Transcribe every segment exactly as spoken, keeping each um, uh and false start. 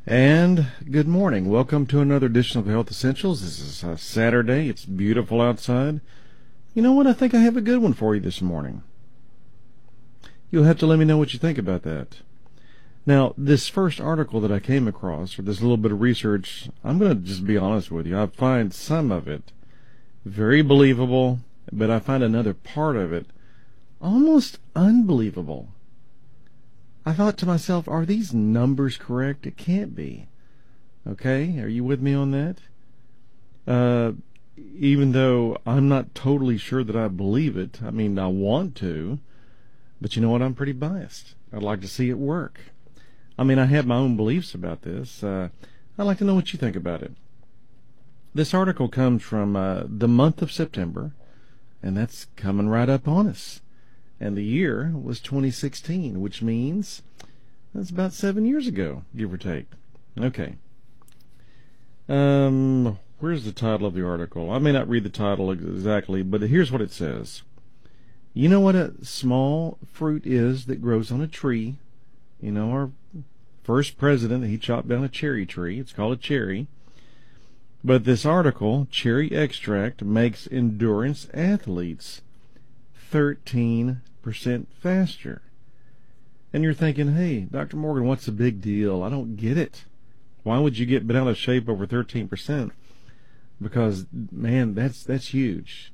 And good morning. Welcome to another edition of Health Essentials. This is uh, Saturday. It's beautiful outside. You know what? I think I have a good one for you this morning. You'll have to let me know what you think about that. Now, this first article that I came across, or this little bit of research, I'm going to just be honest with you. I find some of it very believable, but I find another part of it almost unbelievable. I thought to myself, are these numbers correct? It can't be. Okay, are you with me on that? Uh, even though I'm not totally sure that I believe it, I mean, I want to, but you know what? I'm pretty biased. I'd like to see it work. I mean, I have my own beliefs about this. Uh, I'd like to know what you think about it. This article comes from uh, the month of September, and that's coming right up on us. And the year was twenty sixteen, which means that's about seven years ago, give or take. Okay. Um, where's the title of the article? I may not read the title exactly, but here's what it says. You know what a small fruit is that grows on a tree? You know, our first president, he chopped down a cherry tree. It's called a cherry. But this article, cherry extract, makes endurance athletes thirteen percent faster. And you're thinking, hey, Doctor Morgan, what's the big deal? I don't get it. Why would you get bent out of shape over thirteen percent? Because, man, that's that's huge.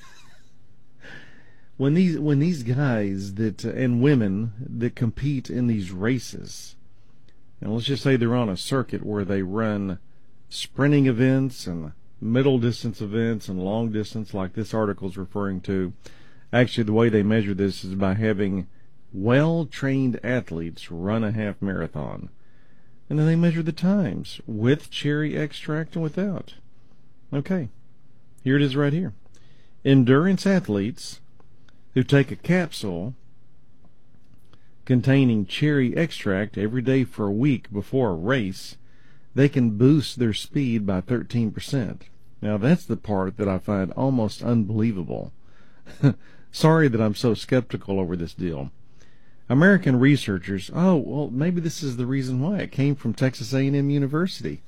when these when these guys that uh, and women that compete in these races, and let's just say they're on a circuit where they run sprinting events and middle distance events and long distance, like this article is referring to. Actually, the way they measure this is by having well-trained athletes run a half marathon. And then they measure the times with cherry extract and without. Okay, here it is right here. Endurance athletes who take a capsule containing cherry extract every day for a week before a race, they can boost their speed by thirteen percent. Now, that's the part that I find almost unbelievable. Sorry that I'm so skeptical over this deal. American researchers, oh, well, maybe this is the reason why. It came from Texas A and M University.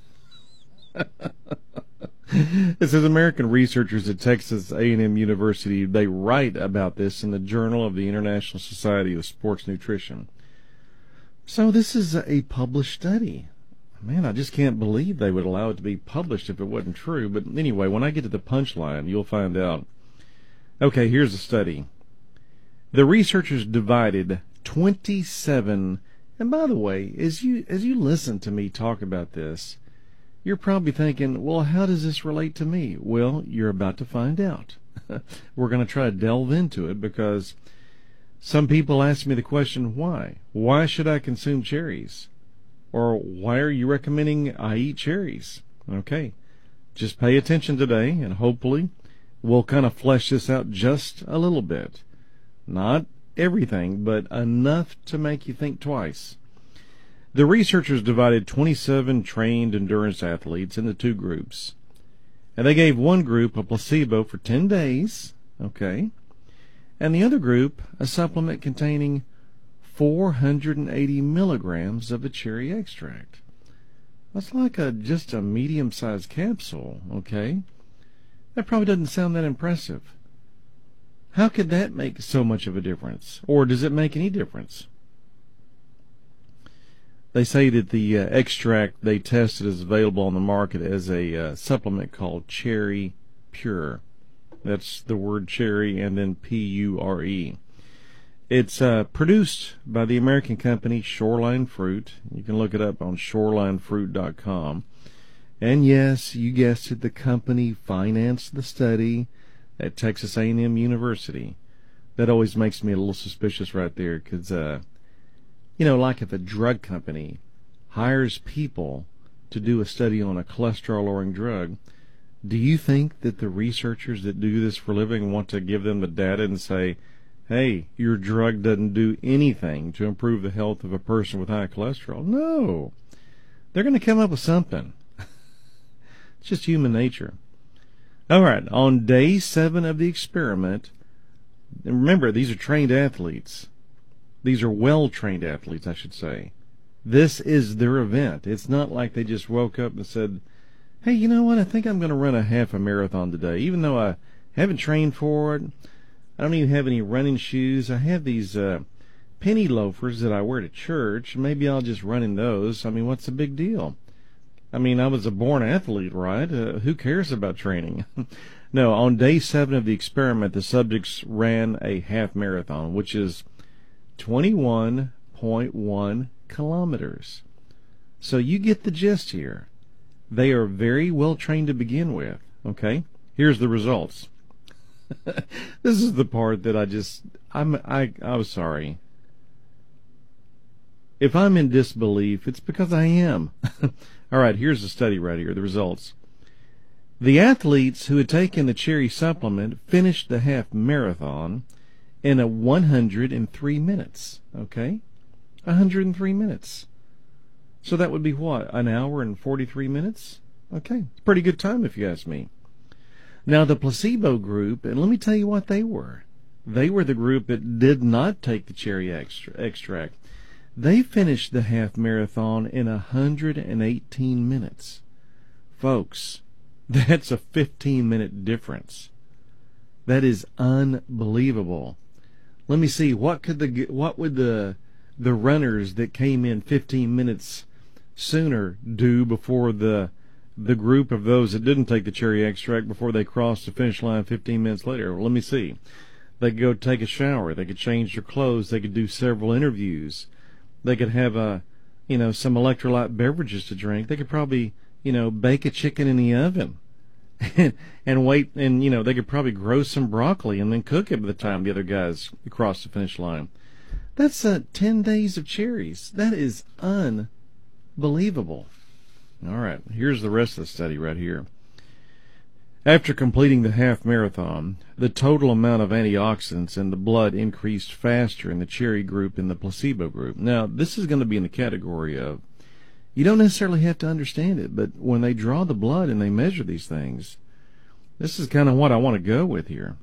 It says American researchers at Texas A and M University, they write about this in the Journal of the International Society of Sports Nutrition. So this is a published study. Man, I just can't believe they would allow it to be published if it wasn't true. But anyway, when I get to the punchline, you'll find out. Okay, here's a study. The researchers divided twenty-seven, and by the way, as you as you listen to me talk about this, you're probably thinking, well, how does this relate to me? Well, you're about to find out. We're going to try to delve into it because some people ask me the question, why? Why should I consume cherries? Or why are you recommending I eat cherries? Okay, just pay attention today, and hopefully we'll kind of flesh this out just a little bit. Not everything, but enough to make you think twice. The researchers divided twenty-seven trained endurance athletes into two groups. And they gave one group a placebo for ten days, okay, and the other group a supplement containing four hundred eighty milligrams of a cherry extract. That's like a just a medium-sized capsule, okay? That probably doesn't sound that impressive. How could that make so much of a difference? Or does it make any difference? They say that the uh, extract they tested is available on the market as a uh, supplement called Cherry Pure. That's the word cherry and then P U R E. It's uh, produced by the American company Shoreline Fruit. You can look it up on shoreline fruit dot com. And yes, you guessed it, the company financed the study at Texas A and M University. That always makes me a little suspicious right there because, uh, you know, like if a drug company hires people to do a study on a cholesterol-lowering drug, do you think that the researchers that do this for a living want to give them the data and say, hey, your drug doesn't do anything to improve the health of a person with high cholesterol? No. They're going to come up with something. It's just human nature. All right, on day seven of the experiment, and remember, these are trained athletes. These are well-trained athletes, I should say. This is their event. It's not like they just woke up and said, hey, you know what, I think I'm going to run a half a marathon today, even though I haven't trained for it. I don't even have any running shoes. I have these uh, penny loafers that I wear to church. Maybe I'll just run in those. I mean, what's the big deal? I mean, I was a born athlete, right? Uh, who cares about training? No, on day seven of the experiment, the subjects ran a half marathon, which is twenty-one point one kilometers. So you get the gist here. They are very well trained to begin with, okay? Here's the results. This is the part that I just, I'm, I, I'm sorry. If I'm in disbelief, it's because I am. All right, here's the study right here, the results. The athletes who had taken the cherry supplement finished the half marathon in a one hundred three minutes, okay? one hundred three minutes. So that would be what, an hour and forty-three minutes? Okay, pretty good time if you ask me. Now the placebo group, and let me tell you what they were. They were the group that did not take the cherry extra, extract. They finished the half marathon in one hundred eighteen minutes. Folks, that's a fifteen minute difference. That is unbelievable. Let me see, what could the what would the the runners that came in fifteen minutes sooner do before the the group of those that didn't take the cherry extract before they crossed the finish line fifteen minutes later? Well, let me see. They could go take a shower. They could change their clothes. They could do several interviews. They could have a, you know, some electrolyte beverages to drink. They could probably, you know, bake a chicken in the oven and, and wait. And, you know, they could probably grow some broccoli and then cook it by the time the other guys cross the finish line. That's uh, ten days of cherries. That is unbelievable. All right, here's the rest of the study right here. After completing the half marathon, the total amount of antioxidants in the blood increased faster in the cherry group than the placebo group. Now, this is going to be in the category of, you don't necessarily have to understand it, but when they draw the blood and they measure these things, this is kind of what I want to go with here.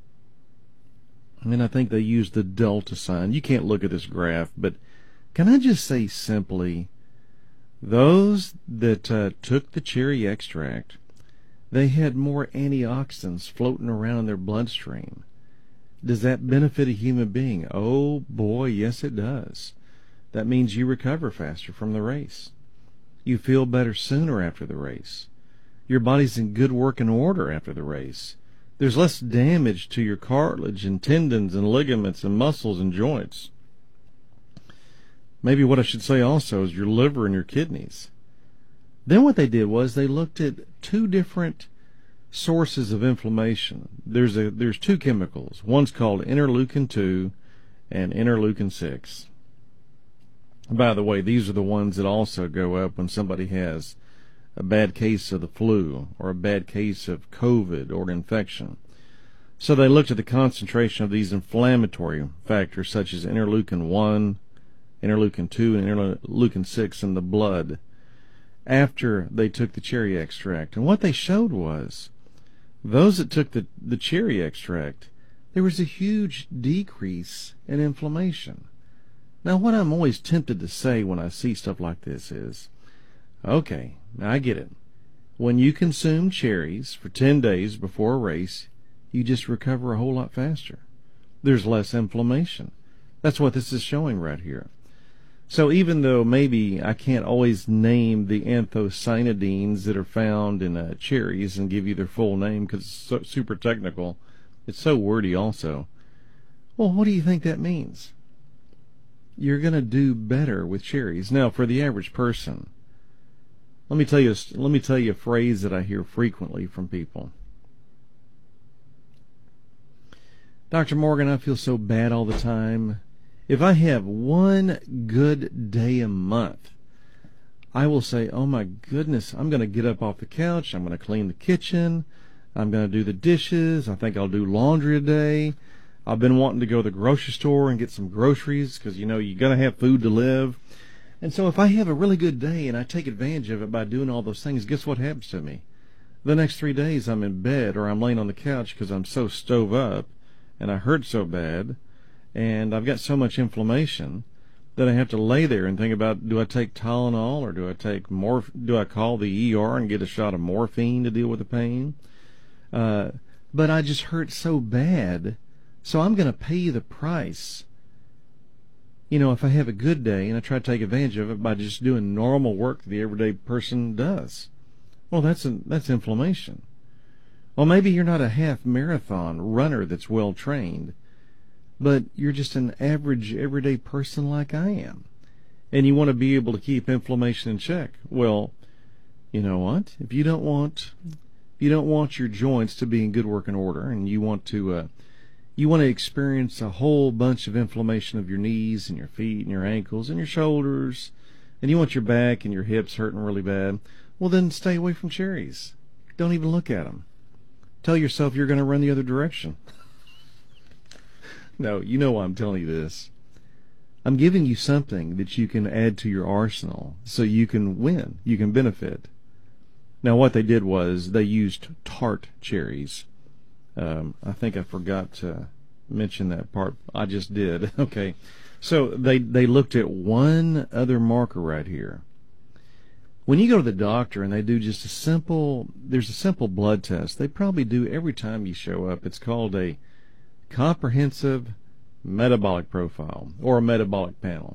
And I think they use the delta sign. You can't look at this graph, but can I just say simply, those that uh, took the cherry extract, they had more antioxidants floating around in their bloodstream. Does that benefit a human being? Oh boy, yes it does. That means you recover faster from the race. You feel better sooner after the race. Your body's in good working order after the race. There's less damage to your cartilage and tendons and ligaments and muscles and joints. Maybe what I should say also is your liver and your kidneys. Then what they did was they looked at two different sources of inflammation. There's a there's two chemicals. One's called interleukin two and interleukin six. By the way, these are the ones that also go up when somebody has a bad case of the flu or a bad case of COVID or an infection. So they looked at the concentration of these inflammatory factors such as interleukin one, interleukin two, and interleukin six in the blood after they took the cherry extract. And what they showed was those that took the, the cherry extract, there was a huge decrease in inflammation. Now, what I'm always tempted to say when I see stuff like this is, okay, now I get it. When you consume cherries for ten days before a race, you just recover a whole lot faster. There's less inflammation. That's what this is showing right here. So even though maybe I can't always name the anthocyanidins that are found in uh, cherries and give you their full name because it's so, super technical, it's so wordy also. Well, what do you think that means? You're going to do better with cherries. Now, for the average person, let me tell you, let me tell you a phrase that I hear frequently from people. Doctor Morgan, I feel so bad all the time. If I have one good day a month, I will say, oh my goodness, I'm going to get up off the couch, I'm going to clean the kitchen, I'm going to do the dishes, I think I'll do laundry today. I've been wanting to go to the grocery store and get some groceries because, you know, you got to have food to live. And so if I have a really good day and I take advantage of it by doing all those things, guess what happens to me? The next three days I'm in bed or I'm laying on the couch because I'm so stove up and I hurt so bad and I've got so much inflammation that I have to lay there and think about, do I take Tylenol or do I take morph? Do I call the E R and get a shot of morphine to deal with the pain? Uh, but I just hurt so bad, so I'm going to pay the price. You know, if I have a good day and I try to take advantage of it by just doing normal work that the everyday person does. Well, that's a, that's inflammation. Well, maybe you're not a half marathon runner that's well trained, but you're just an average everyday person like I am. And you want to be able to keep inflammation in check. Well, you know what? If you don't want you don't want your joints to be in good working order, and you want to uh, you want to experience a whole bunch of inflammation of your knees and your feet and your ankles and your shoulders, and you want your back and your hips hurting really bad, well, then stay away from cherries. Don't even look at them. Tell yourself you're going to run the other direction. No, you know why I'm telling you this. I'm giving you something that you can add to your arsenal so you can win, you can benefit. Now, what they did was they used tart cherries. Um, I think I forgot to mention that part. I just did. Okay. So they, they looked at one other marker right here. When you go to the doctor and they do just a simple, there's a simple blood test they probably do every time you show up. It's called a comprehensive metabolic profile or a metabolic panel.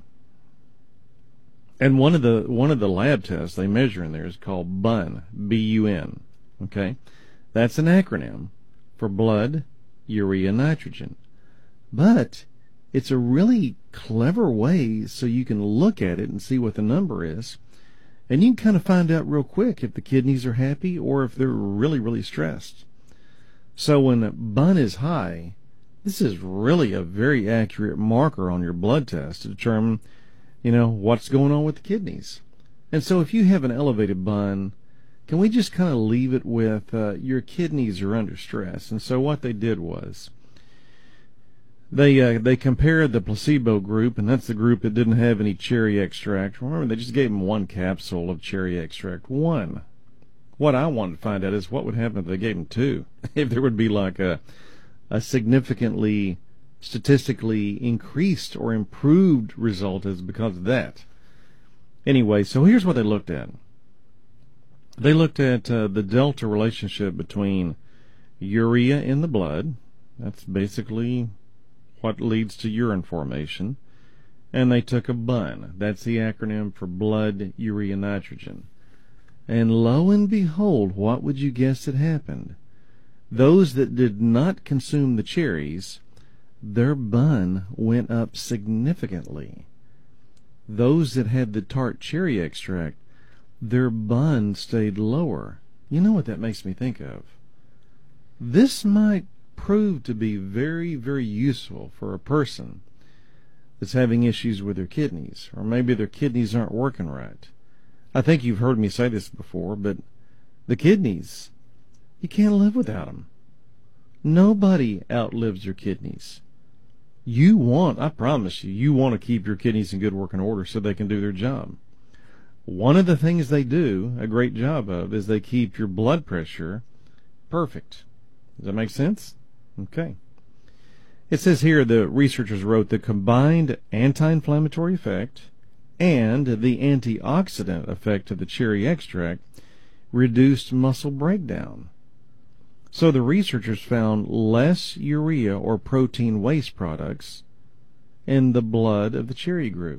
And one of the one of the lab tests they measure in there is called B U N, B U N. Okay? That's an acronym for blood, urea, nitrogen. But it's a really clever way so you can look at it and see what the number is. And you can kind of find out real quick if the kidneys are happy or if they're really, really stressed. So when B U N is high, this is really a very accurate marker on your blood test to determine, you know, what's going on with the kidneys. And so if you have an elevated B U N, can we just kind of leave it with uh, your kidneys are under stress? And so what they did was they uh, they compared the placebo group, and that's the group that didn't have any cherry extract. Remember, they just gave them one capsule of cherry extract. One. What I wanted to find out is what would happen if they gave them two. If there would be like a a significantly statistically increased or improved result as because of that. Anyway, so here's what they looked at. They looked at uh, the delta relationship between urea in the blood. That's basically what leads to urine formation. And they took a B U N. That's the acronym for blood, urea, nitrogen. And lo and behold, what would you guess had happened? Those that did not consume the cherries, their B U N went up significantly. Those that had the tart cherry extract, their B U N stayed lower. You know what that makes me think of? This might prove to be very, very useful for a person that's having issues with their kidneys, or maybe their kidneys aren't working right. I think you've heard me say this before, but the kidneys, you can't live without them. Nobody outlives your kidneys. You want, I promise you, you want to keep your kidneys in good working order so they can do their job. One of the things they do a great job of is they keep your blood pressure perfect. Does that make sense? Okay. It says here the researchers wrote the combined anti-inflammatory effect and the antioxidant effect of the cherry extract reduced muscle breakdown. So the researchers found less urea or protein waste products in the blood of the cherry group.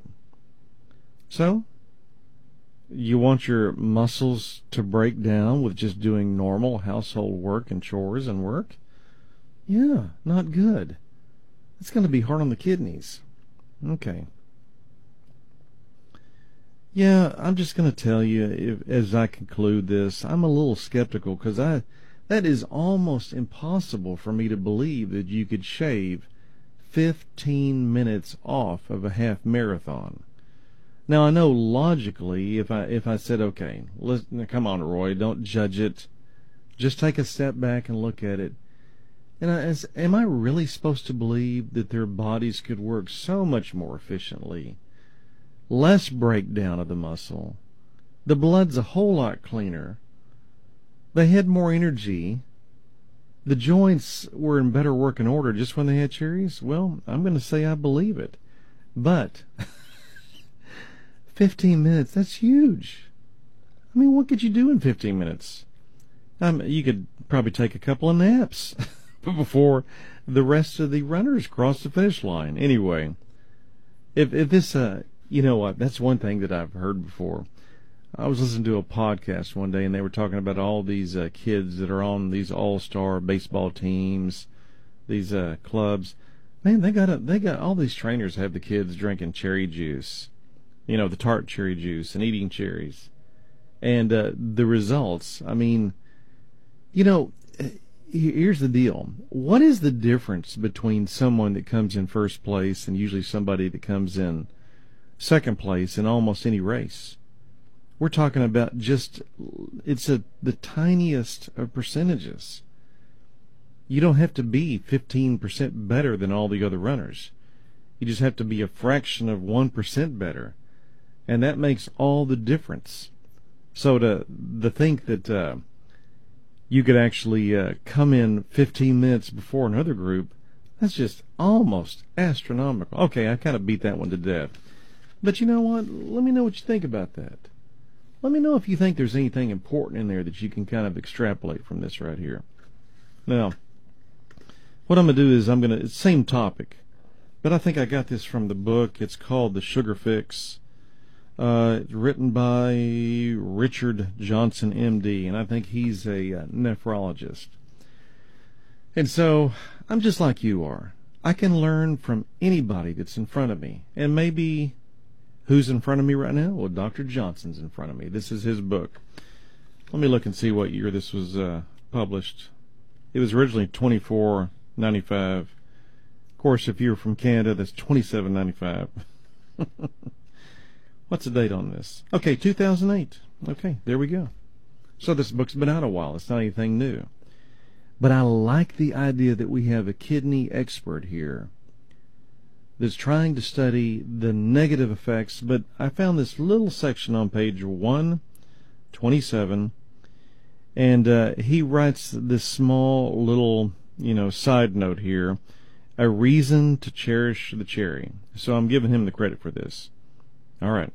So, you want your muscles to break down with just doing normal household work and chores and work? Yeah, not good. It's going to be hard on the kidneys. Okay. Yeah, I'm just going to tell you, if, as I conclude this, I'm a little skeptical because I, that is almost impossible for me to believe that you could shave fifteen minutes off of a half marathon. Now, I know logically, if I if I said, okay, listen, come on, Roy, don't judge it. Just take a step back and look at it. And I, as, am I really supposed to believe that their bodies could work so much more efficiently? Less breakdown of the muscle. The blood's a whole lot cleaner. They had more energy. The joints were in better working order just when they had cherries. Well, I'm going to say I believe it. But fifteen minutes, that's huge. I mean, what could you do in fifteen minutes? Um, you could probably take a couple of naps before the rest of the runners cross the finish line. Anyway, if if this, uh, you know what, that's one thing that I've heard before. I was listening to a podcast one day, and they were talking about all these uh, kids that are on these all-star baseball teams, these uh, clubs. Man, they got a, they got all these trainers have the kids drinking cherry juice, you know, the tart cherry juice, and eating cherries. And uh, the results, I mean, you know, here's the deal. What is the difference between someone that comes in first place and usually somebody that comes in second place in almost any race? We're talking about just, it's a, the tiniest of percentages. You don't have to be fifteen percent better than all the other runners. You just have to be a fraction of one percent better. And that makes all the difference. So to, to think that uh, you could actually uh, come in fifteen minutes before another group, that's just almost astronomical. Okay, I kind of beat that one to death. But you know what? Let me know what you think about that. Let me know if you think there's anything important in there that you can kind of extrapolate from this right here. Now, what I'm going to do is I'm going to, it's the same topic, but I think I got this from the book. It's called The Sugar Fix. Uh, it's written by Richard Johnson, M D, and I think he's a uh, nephrologist. And so, I'm just like you are. I can learn from anybody that's in front of me, and maybe who's in front of me right now? Well, Doctor Johnson's in front of me. This is his book. Let me look and see what year this was uh, published. It was originally twenty-four ninety-five. Of course, if you're from Canada, that's twenty-seven ninety-five. What's the date on this? Okay, two thousand eight. Okay, there we go. So this book's been out a while. It's not anything new. But I like the idea that we have a kidney expert here that's trying to study the negative effects, but I found this little section on page one twenty-seven, and uh, he writes this small little, you know, side note here, a reason to cherish the cherry. So I'm giving him the credit for this. All right.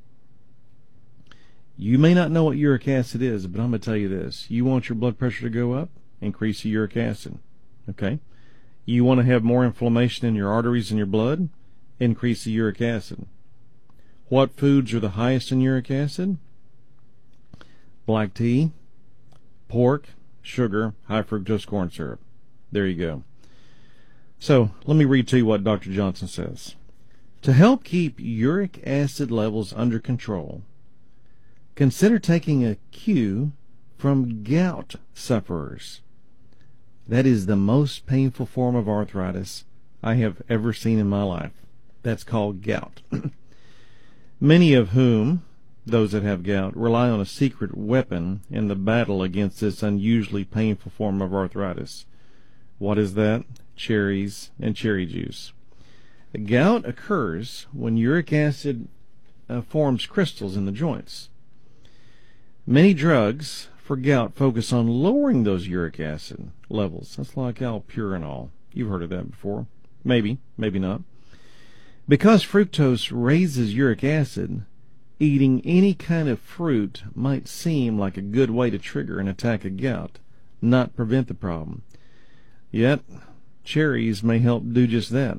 You may not know what uric acid is, but I'm going to tell you this. You want your blood pressure to go up? Increase the uric acid. Okay? You want to have more inflammation in your arteries and your blood? Increase the uric acid. What foods are the highest in uric acid? Black tea, pork, sugar, high fructose corn syrup. There you go. So, let me read to you what Doctor Johnson says. To help keep uric acid levels under control, consider taking a cue from gout sufferers. That is the most painful form of arthritis I have ever seen in my life. That's called gout. Many of whom, those that have gout, rely on a secret weapon in the battle against this unusually painful form of arthritis. What is that? Cherries and cherry juice. Gout occurs when uric acid uh, forms crystals in the joints. Many drugs for gout focus on lowering those uric acid levels. That's like alpurinol. You've heard of that before. Maybe, maybe not. Because fructose raises uric acid, eating any kind of fruit might seem like a good way to trigger an attack of gout, not prevent the problem. Yet, cherries may help do just that.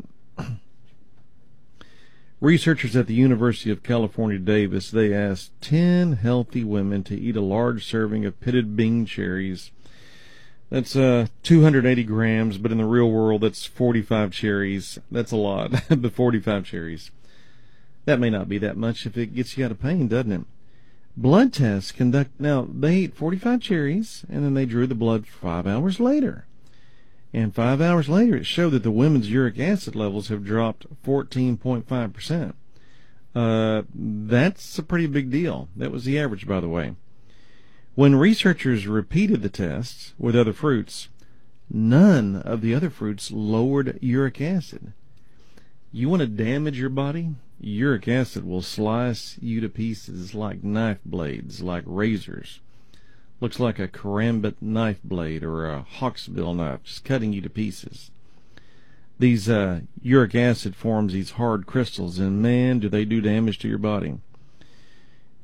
Researchers at the University of California, Davis, they asked ten healthy women to eat a large serving of pitted Bing cherries. That's uh, two hundred eighty grams, but in the real world, that's forty-five cherries. That's a lot, but forty-five cherries. That may not be that much if it gets you out of pain, doesn't it? Blood tests conduct. Now, they ate forty-five cherries, and then they drew the blood five hours later. And five hours later, it showed that the women's uric acid levels have dropped fourteen point five percent. Uh, that's a pretty big deal. That was the average, by the way. When researchers repeated the tests with other fruits, none of the other fruits lowered uric acid. You want to damage your body? Uric acid will slice you to pieces like knife blades, like razors. Looks like a karambit knife blade or a hawksbill knife, just cutting you to pieces. These uh, uric acid forms these hard crystals, and man, do they do damage to your body.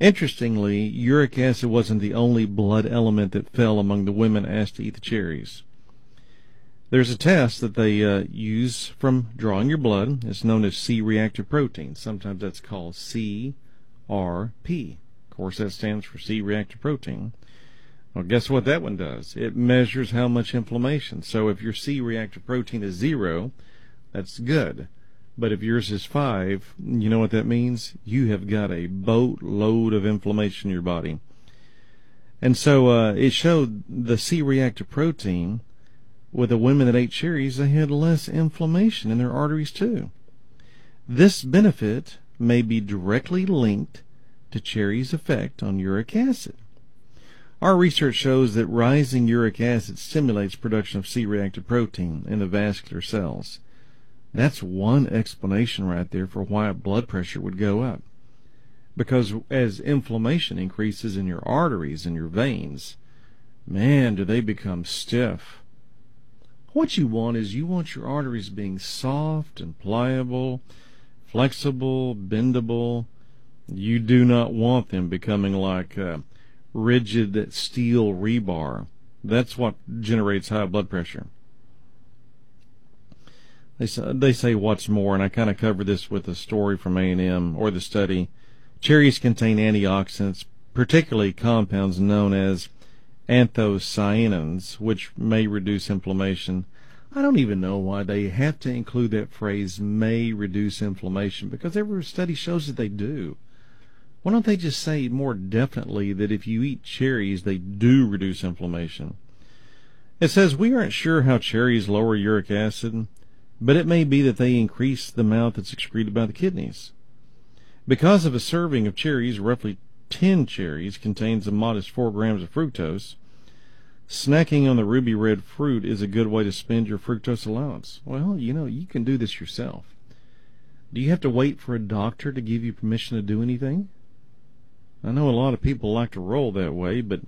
Interestingly, uric acid wasn't the only blood element that fell among the women asked to eat the cherries. There's a test that they uh, use from drawing your blood. It's known as C-reactive protein. Sometimes that's called C R P. Of course, that stands for C-reactive protein. Well, guess what that one does? It measures how much inflammation. So if your C-reactive protein is zero, that's good. But if yours is five, you know what that means? You have got a boatload of inflammation in your body. And so uh, it showed the C-reactive protein with the women that ate cherries, they had less inflammation in their arteries too. This benefit may be directly linked to cherries' effect on uric acid. Our research shows that rising uric acid stimulates production of C-reactive protein in the vascular cells. That's one explanation right there for why blood pressure would go up. Because as inflammation increases in your arteries and your veins, man, do they become stiff. What you want is you want your arteries being soft and pliable, flexible, bendable. You do not want them becoming like uh, rigid steel rebar. That's what generates high blood pressure. They say, they say what's more, and I kind of covered this with a story from A and M, or the study. Cherries contain antioxidants, particularly compounds known as anthocyanins, which may reduce inflammation. I don't even know why they have to include that phrase, may reduce inflammation, because every study shows that they do. Why don't they just say more definitely that if you eat cherries, they do reduce inflammation? It says we aren't sure how cherries lower uric acid, but it may be that they increase the amount that's excreted by the kidneys. Because of a serving of cherries, roughly ten cherries contains a modest four grams of fructose, snacking on the ruby red fruit is a good way to spend your fructose allowance. Well, you know, you can do this yourself. Do you have to wait for a doctor to give you permission to do anything? I know a lot of people like to roll that way, but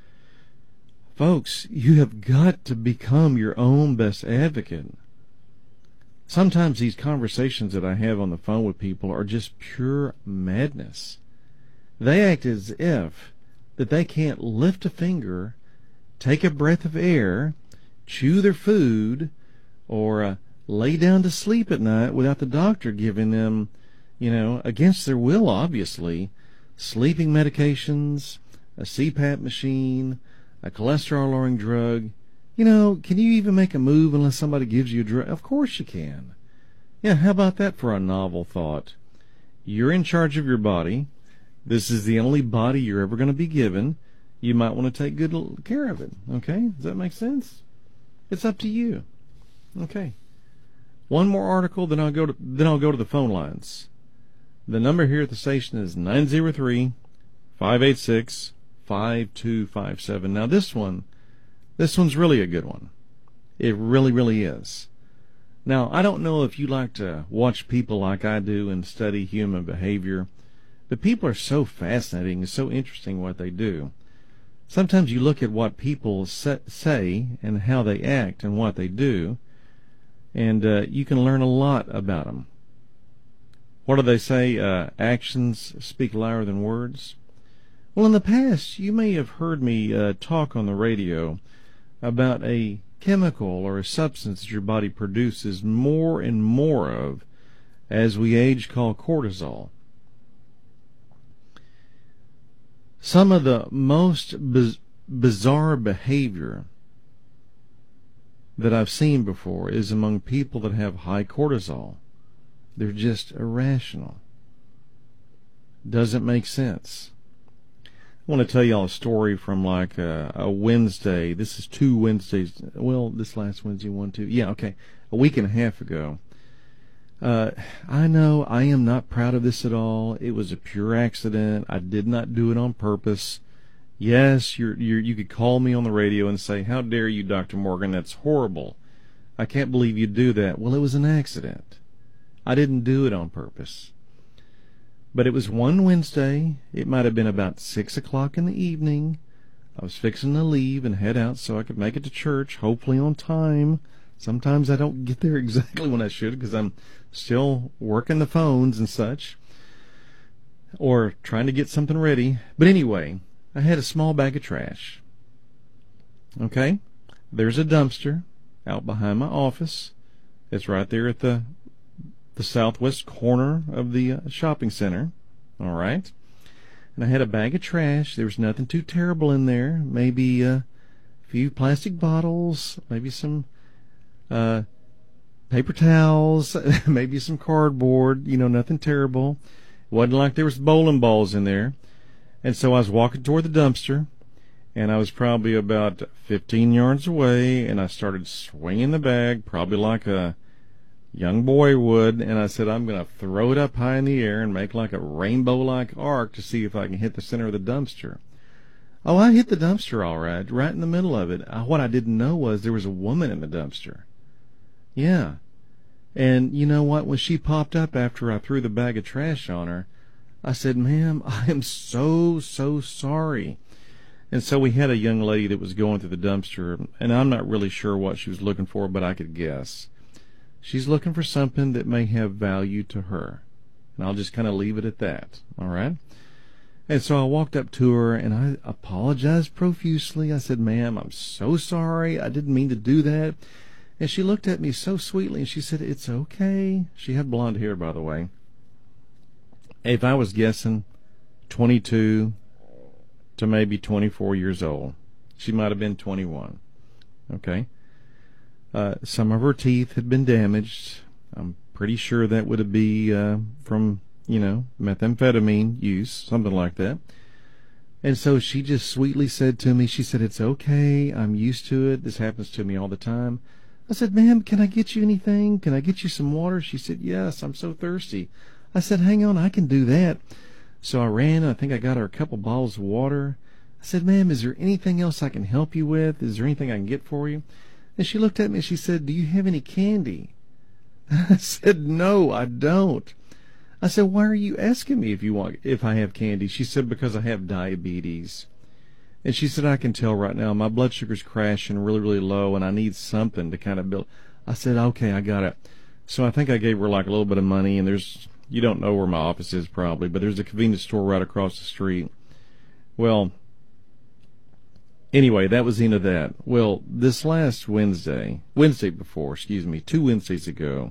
folks, you have got to become your own best advocate. Sometimes these conversations that I have on the phone with people are just pure madness. They act as if that they can't lift a finger, take a breath of air, chew their food, or uh, lay down to sleep at night without the doctor giving them, you know, against their will, obviously, sleeping medications, a C PAP machine, a cholesterol-lowering drug. You know, can you even make a move unless somebody gives you a drug? Of course you can. Yeah, how about that for a novel thought? You're in charge of your body. This is the only body you're ever going to be given. You might want to take good care of it. Okay? Does that make sense? It's up to you. Okay. One more article, then I'll go to then I'll go to the phone lines. The number here at the station is nine zero three, five eight six, five two five seven. Now this one This one's really a good one. It really, really is. Now, I don't know if you like to watch people like I do and study human behavior, but people are so fascinating and so interesting what they do. Sometimes you look at what people say and how they act and what they do, and uh, you can learn a lot about them. What do they say? Uh, actions speak louder than words. Well, in the past, you may have heard me uh, talk on the radio about a chemical or a substance that your body produces more and more of as we age called cortisol. Some of the most biz- bizarre behavior that I've seen before is among people that have high cortisol. They're just irrational. Doesn't make sense. I want to tell y'all a story from like a, a Wednesday. This is two Wednesdays. Well, this last Wednesday, one, two. Yeah, okay. A week and a half ago. Uh, I know I am not proud of this at all. It was a pure accident. I did not do it on purpose. Yes, you're, you're, you could call me on the radio and say, "How dare you, Doctor Morgan? That's horrible. I can't believe you do that." Well, it was an accident. I didn't do it on purpose. But it was one Wednesday. It might have been about six o'clock in the evening. I was fixing to leave and head out so I could make it to church, hopefully on time. Sometimes I don't get there exactly when I should because I'm still working the phones and such. or trying to get something ready. But anyway, I had a small bag of trash. Okay? There's a dumpster out behind my office. It's right there at the the southwest corner of the uh, shopping center. All right? And I had a bag of trash. There was nothing too terrible in there. Maybe uh, a few plastic bottles, maybe some uh, paper towels, maybe some cardboard, you know, nothing terrible. It wasn't like there was bowling balls in there. And so I was walking toward the dumpster, and I was probably about fifteen yards away, and I started swinging the bag, probably like a young boy would, and I said, I'm going to throw it up high in the air and make like a rainbow-like arc to see if I can hit the center of the dumpster. Oh, I hit the dumpster all right, right in the middle of it. What I didn't know was there was a woman in the dumpster. Yeah. And you know what? When she popped up after I threw the bag of trash on her, I said, ma'am, I am so, so sorry. And so we had a young lady that was going through the dumpster, and I'm not really sure what she was looking for, but I could guess. She's looking for something that may have value to her. And I'll just kind of leave it at that, all right? And so I walked up to her, and I apologized profusely. I said, ma'am, I'm so sorry. I didn't mean to do that. And she looked at me so sweetly, and she said, it's okay. She had blonde hair, by the way. If I was guessing, twenty-two to maybe twenty-four years old. She might have been twenty-one. Okay? Uh, some of her teeth had been damaged. I'm pretty sure that would be uh, from, you know, methamphetamine use, something like that. And so she just sweetly said to me, she said, it's okay. I'm used to it. This happens to me all the time. I said, ma'am, can I get you anything? Can I get you some water? She said, yes, I'm so thirsty. I said, hang on, I can do that. So I ran. I think I got her a couple bottles of water. I said, ma'am, is there anything else I can help you with? Is there anything I can get for you? And she looked at me and she said, do you have any candy? I said, no, I don't. I said, why are you asking me if you want, if I have candy? She said, because I have diabetes. And she said, I can tell right now my blood sugar's crashing really, really low, and I need something to kind of build. I said, okay, I got it. So I think I gave her like a little bit of money, and there's, you don't know where my office is probably, but there's a convenience store right across the street. Well, anyway, that was the end of that. Well, this last Wednesday, Wednesday before, excuse me, two Wednesdays ago,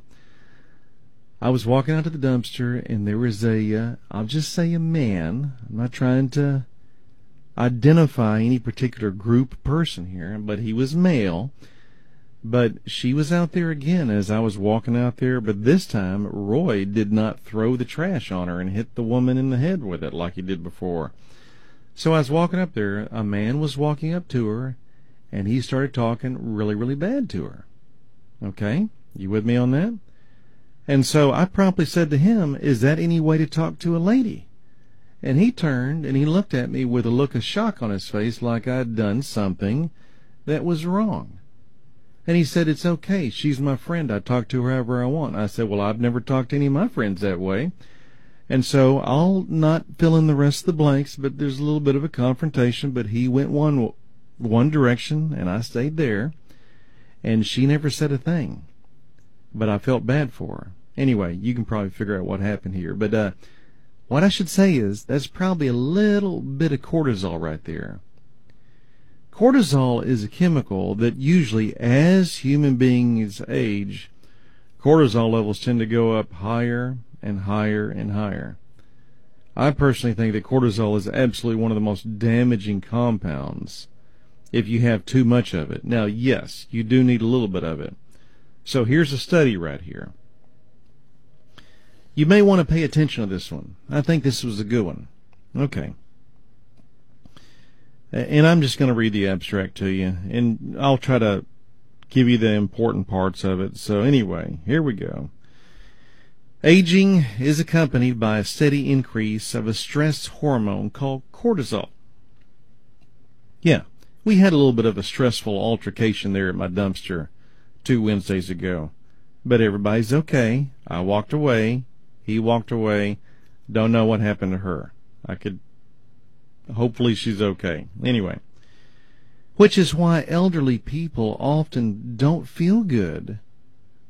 I was walking out to the dumpster, and there was a, uh, I'll just say a man. I'm not trying to identify any particular group person here, but he was male. But she was out there again as I was walking out there, but this time Roy did not throw the trash on her and hit the woman in the head with it like he did before. So I was walking up there, a man was walking up to her, and he started talking really, really bad to her. Okay? You with me on that? And so I promptly said to him, is that any way to talk to a lady? And he turned and he looked at me with a look of shock on his face like I'd done something that was wrong. And he said, it's okay. She's my friend. I talk to her however I want. I said, well, I've never talked to any of my friends that way. And so I'll not fill in the rest of the blanks, but there's a little bit of a confrontation. But he went one one direction, and I stayed there. And she never said a thing. But I felt bad for her. Anyway, you can probably figure out what happened here. But uh, what I should say is that's probably a little bit of cortisol right there. Cortisol is a chemical that usually, as human beings age, cortisol levels tend to go up higher and higher and higher. I personally think that cortisol is absolutely one of the most damaging compounds if you have too much of it. Now, yes, you do need a little bit of it. So here's a study right here. You may want to pay attention to this one. I think this was a good one. Okay. And I'm just going to read the abstract to you, and I'll try to give you the important parts of it. So anyway, here we go. Aging is accompanied by a steady increase of a stress hormone called cortisol. Yeah, we had a little bit of a stressful altercation there at my dumpster two Wednesdays ago. But everybody's okay. I walked away. He walked away. Don't know what happened to her. I could... Hopefully she's okay. Anyway. Which is why elderly people often don't feel good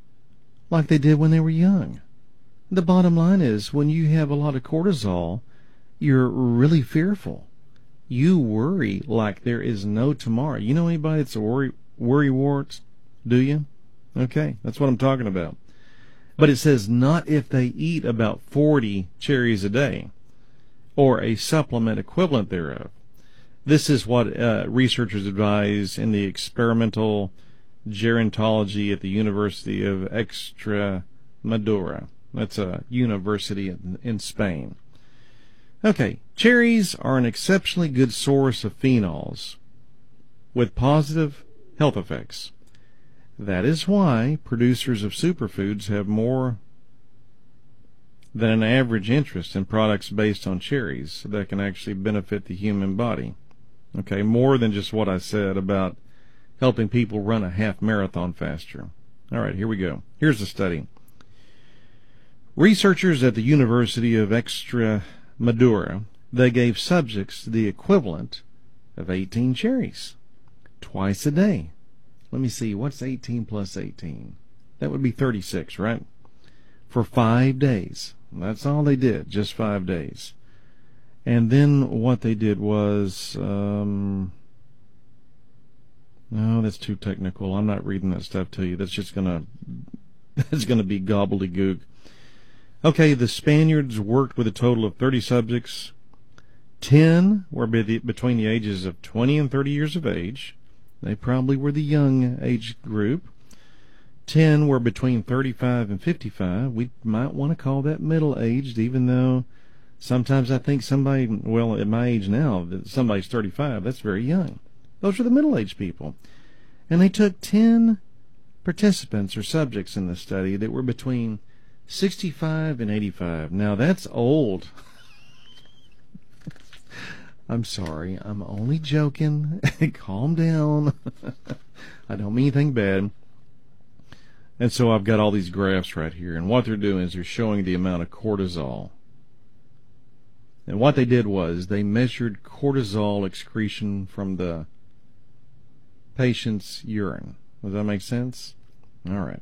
like they did when they were young. The bottom line is, when you have a lot of cortisol, you're really fearful. You worry like there is no tomorrow. You know anybody that's a worry worry warts? Do you? Okay, that's what I'm talking about. But it says not if they eat about forty cherries a day, or a supplement equivalent thereof. This is what uh, researchers advise in the experimental gerontology at the University of Extremadura. That's a university in, in Spain. Okay, cherries are an exceptionally good source of phenols with positive health effects. That is why producers of superfoods have more than an average interest in products based on cherries that can actually benefit the human body. Okay, more than just what I said about helping people run a half marathon faster. All right, here we go. Here's the study. Researchers at the University of Extremadura, they gave subjects the equivalent of eighteen cherries twice a day. Let me see, what's eighteen plus eighteen? That would be thirty-six, right? For five days. That's all they did, just five days. And then what they did was, um, no, that's too technical. I'm not reading that stuff to you. That's just gonna, that's gonna be gobbledygook. Okay, the Spaniards worked with a total of thirty subjects. Ten were be- between the ages of twenty and thirty years of age. They probably were the young age group. Ten were between thirty-five and fifty-five. We might want to call that middle-aged, even though sometimes I think somebody, well, at my age now, that somebody's thirty-five, that's very young. Those are the middle-aged people. And they took ten participants or subjects in the study that were between sixty-five and eighty-five. Now, that's old. I'm sorry. I'm only joking. Calm down. I don't mean anything bad. And so I've got all these graphs right here. And what they're doing is they're showing the amount of cortisol. And what they did was they measured cortisol excretion from the patient's urine. Does that make sense? All right.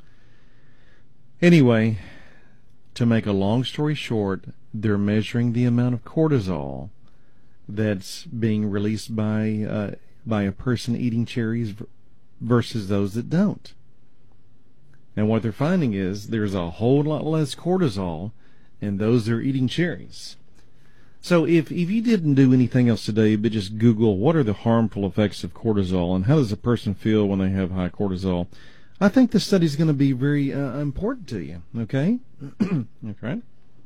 Anyway, to make a long story short, they're measuring the amount of cortisol that's being released by uh, by a person eating cherries versus those that don't. And what they're finding is there's a whole lot less cortisol in those that are eating cherries. So if, if you didn't do anything else today but just Google what are the harmful effects of cortisol and how does a person feel when they have high cortisol, I think this study is going to be very uh, important to you. Okay? Okay.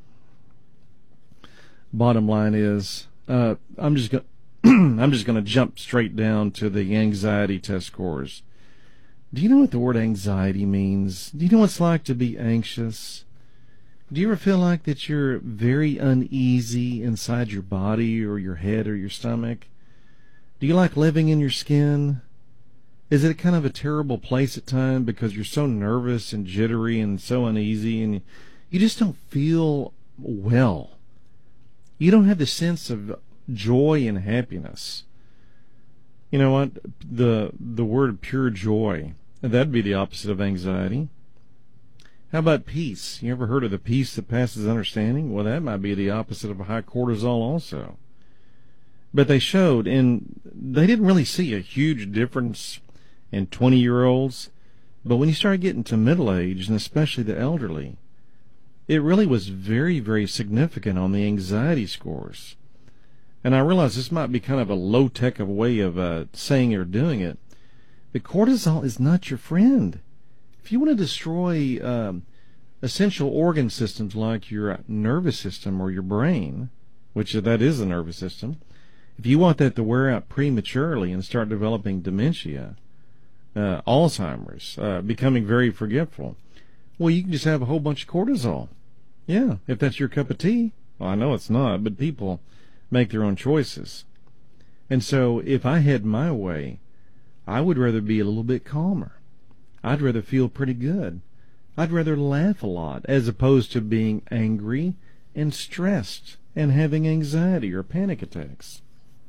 Bottom line is, uh, I'm just going I'm just going to jump straight down to the anxiety test scores. Do you know what the word anxiety means? Do you know what it's like to be anxious? Do you ever feel like that you're very uneasy inside your body or your head or your stomach? Do you like living in your skin? Is it kind of a terrible place at times because you're so nervous and jittery and so uneasy and you just don't feel well? You don't have the sense of joy and happiness. You know what? The the word pure joy, that'd be the opposite of anxiety. How about peace? You ever heard of the peace that passes understanding? Well, that might be the opposite of high cortisol also. But they showed, and they didn't really see a huge difference in twenty-year-olds, but when you start getting to middle age, and especially the elderly, it really was very, very significant on the anxiety scores. And I realize this might be kind of a low-tech way of uh, saying or doing it, but cortisol is not your friend. If you want to destroy um, essential organ systems like your nervous system or your brain, which that is the nervous system, if you want that to wear out prematurely and start developing dementia, uh, Alzheimer's, uh, becoming very forgetful, well, you can just have a whole bunch of cortisol. Yeah, if that's your cup of tea. Well, I know it's not, but people make their own choices. And so if I had my way, I would rather be a little bit calmer. I'd rather feel pretty good. I'd rather laugh a lot as opposed to being angry and stressed and having anxiety or panic attacks.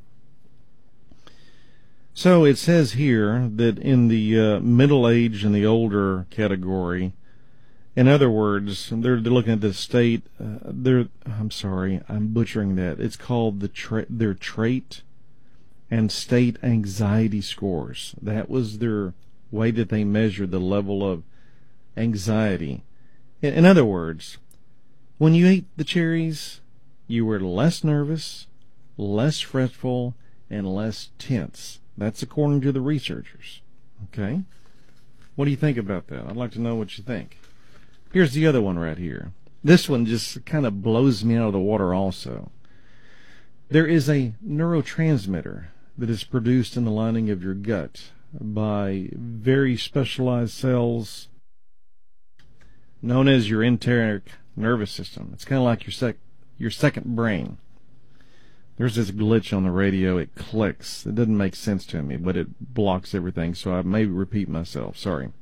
So it says here that in the uh, middle age and the older category, In other words, they're, they're looking at the state. Uh, they're I'm sorry, I'm butchering that. It's called the tra- their trait and state anxiety scores. That was their way that they measured the level of anxiety. In, in other words, when you ate the cherries, you were less nervous, less fretful, and less tense. That's according to the researchers. Okay? What do you think about that? I'd like to know what you think. Here's the other one right here. This one just kind of blows me out of the water also. There is a neurotransmitter that is produced in the lining of your gut by very specialized cells known as your enteric nervous system. It's kind of like your sec- your second brain. There's this glitch on the radio. It clicks. It doesn't make sense to me, but it blocks everything, so I may repeat myself. Sorry.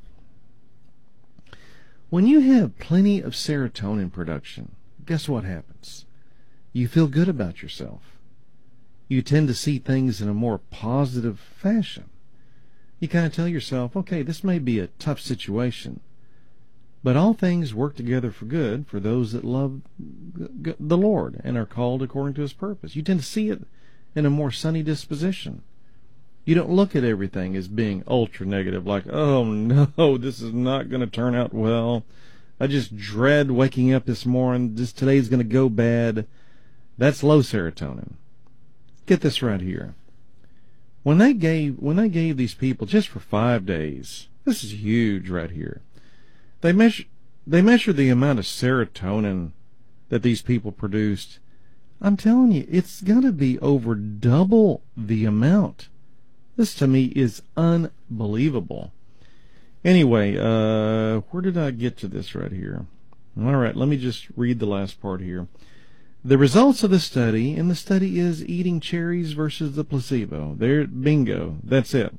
When you have plenty of serotonin production, guess what happens? You feel good about yourself. You tend to see things in a more positive fashion. You kind of tell yourself, okay, this may be a tough situation, but all things work together for good for those that love the Lord and are called according to His purpose. You tend to see it in a more sunny disposition. You don't look at everything as being ultra negative, like, oh no, this is not going to turn out well. I just dread waking up this morning. This today's going to go bad. That's low serotonin. Get this right here. When they gave when they gave these people just for five days, this is huge right here. They measure they measured the amount of serotonin that these people produced. I'm telling you, it's got to be over double the amount. This to me is unbelievable. Anyway, uh, where did I get to this right here? All right, let me just read the last part here. The results of the study, and the study is eating cherries versus the placebo. There, bingo, that's it.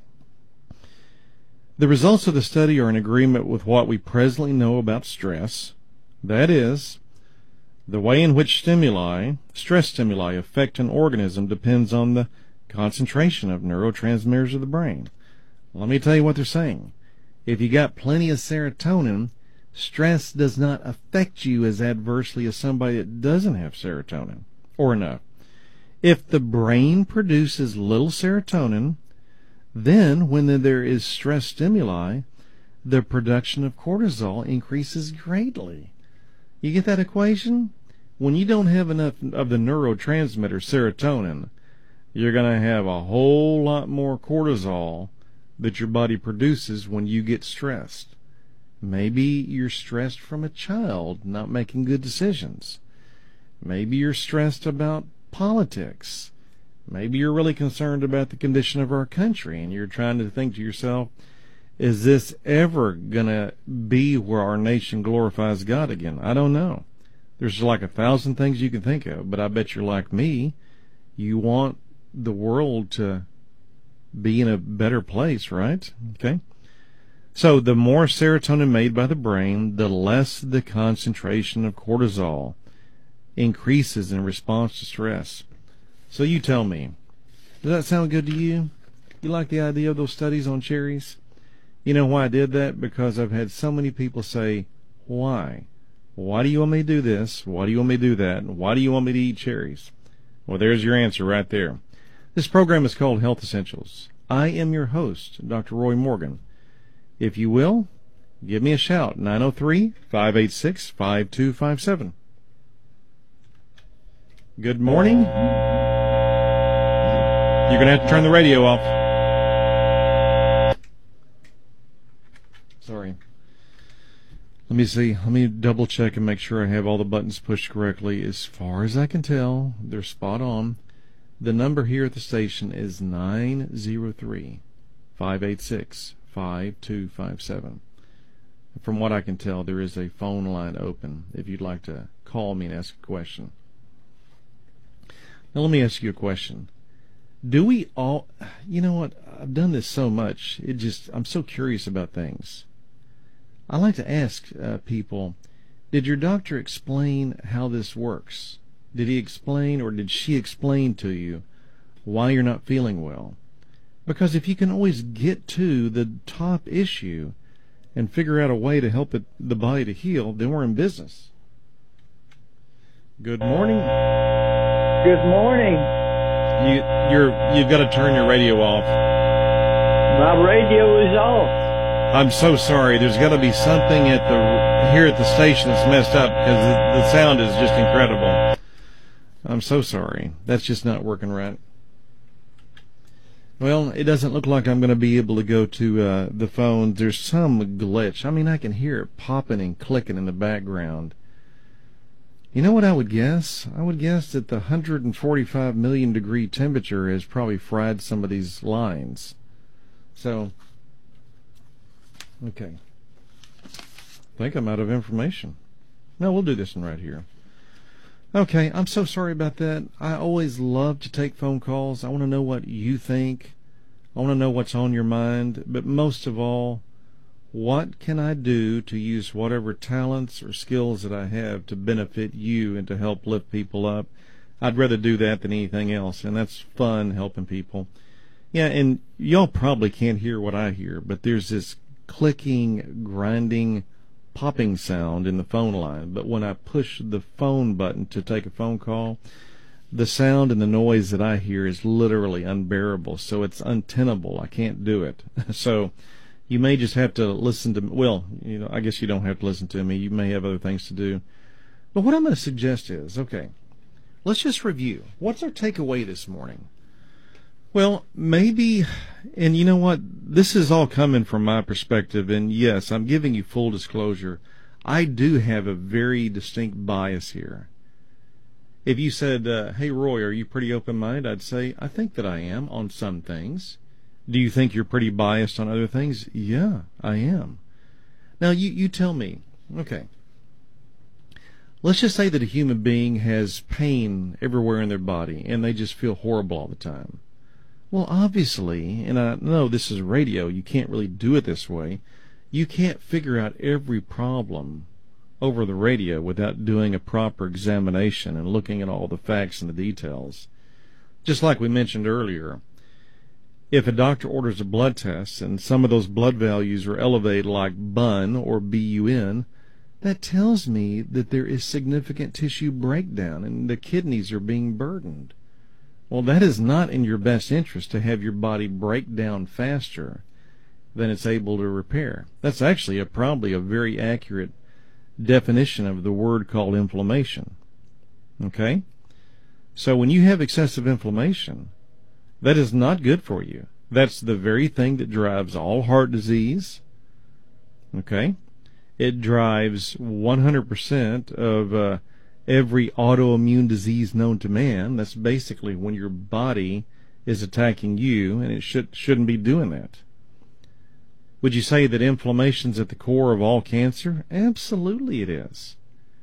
The results of the study are in agreement with what we presently know about stress. That is, the way in which stimuli, stress stimuli, affect an organism depends on the concentration of neurotransmitters of the brain. Let me tell you what they're saying. If you got plenty of serotonin, stress does not affect you as adversely as somebody that doesn't have serotonin, or enough. If the brain produces little serotonin, then when there is stress stimuli, the production of cortisol increases greatly. You get that equation? When you don't have enough of the neurotransmitter serotonin, you're going to have a whole lot more cortisol that your body produces when you get stressed. Maybe you're stressed from a child not making good decisions. Maybe you're stressed about politics. Maybe you're really concerned about the condition of our country, and you're trying to think to yourself, is this ever going to be where our nation glorifies God again? I don't know. There's like a thousand things you can think of, but I bet you're like me. You want the world to be in a better place, right? Okay. So the more serotonin made by the brain, the less the concentration of cortisol increases in response to stress. So you tell me, does that sound good to you? You like the idea of those studies on cherries? You know why I did that? Because I've had so many people say, why? Why do you want me to do this? Why do you want me to do that? Why do you want me to eat cherries? Well, there's your answer right there. This program is called Health Essentials. I am your host, Doctor Roy Morgan. If you will, give me a shout, nine oh three, five eight six, five two five seven. Good morning. You're going to have to turn the radio off. Sorry. Let me see. Let me double check and make sure I have all the buttons pushed correctly. As far as I can tell, they're spot on. The number here at the station is nine oh three, five eight six, five two five seven. From what I can tell, there is a phone line open if you'd like to call me and ask a question. Now, let me ask you a question. Do we all, you know what, I've done this so much, it just, I'm so curious about things. I like to ask uh, people, did your doctor explain how this works? Did he explain or did she explain to you why you're not feeling well? Because if you can always get to the top issue, and figure out a way to help it, the body to heal, then we're in business. Good morning. Good morning. You, you're, you've got to turn your radio off. My radio is off. I'm so sorry. There's got to be something at the here at the station that's messed up because the, the sound is just incredible. I'm so sorry. That's just not working right. Well, it doesn't look like I'm going to be able to go to uh, the phone. There's some glitch. I mean, I can hear it popping and clicking in the background. You know what I would guess? I would guess that the one hundred forty-five million degree temperature has probably fried some of these lines. So, okay. I think I'm out of information. No, we'll do this one right here. Okay, I'm so sorry about that. I always love to take phone calls. I want to know what you think. I want to know what's on your mind. But most of all, what can I do to use whatever talents or skills that I have to benefit you and to help lift people up? I'd rather do that than anything else, and that's fun, helping people. Yeah, and y'all probably can't hear what I hear, but there's this clicking, grinding, popping sound in the phone line. But when I push the phone button to take a phone call, the sound and the noise that I hear is literally unbearable. So it's untenable. I can't do it. So you may just have to listen to, well, you know, I guess you don't have to listen to me. You may have other things to do. But what I'm going to suggest is, okay, let's just review. What's our takeaway this morning? Well, maybe, and you know what, this is all coming from my perspective, and yes, I'm giving you full disclosure. I do have a very distinct bias here. If you said, uh, hey, Roy, are you pretty open-minded? I'd say, I think that I am on some things. Do you think you're pretty biased on other things? Yeah, I am. Now, you, you tell me, okay, let's just say that a human being has pain everywhere in their body, and they just feel horrible all the time. Well, obviously, and I know this is radio, you can't really do it this way. You can't figure out every problem over the radio without doing a proper examination and looking at all the facts and the details. Just like we mentioned earlier, if a doctor orders a blood test and some of those blood values are elevated like B U N or B U N, that tells me that there is significant tissue breakdown and the kidneys are being burdened. Well, that is not in your best interest to have your body break down faster than it's able to repair. That's actually a, probably a very accurate definition of the word called inflammation. Okay? So when you have excessive inflammation, that is not good for you. That's the very thing that drives all heart disease. Okay? It drives one hundred percent of uh, every autoimmune disease known to man. That's basically when your body is attacking you, and it should, shouldn't be doing that. Would you say that inflammation's at the core of all cancer? Absolutely it is.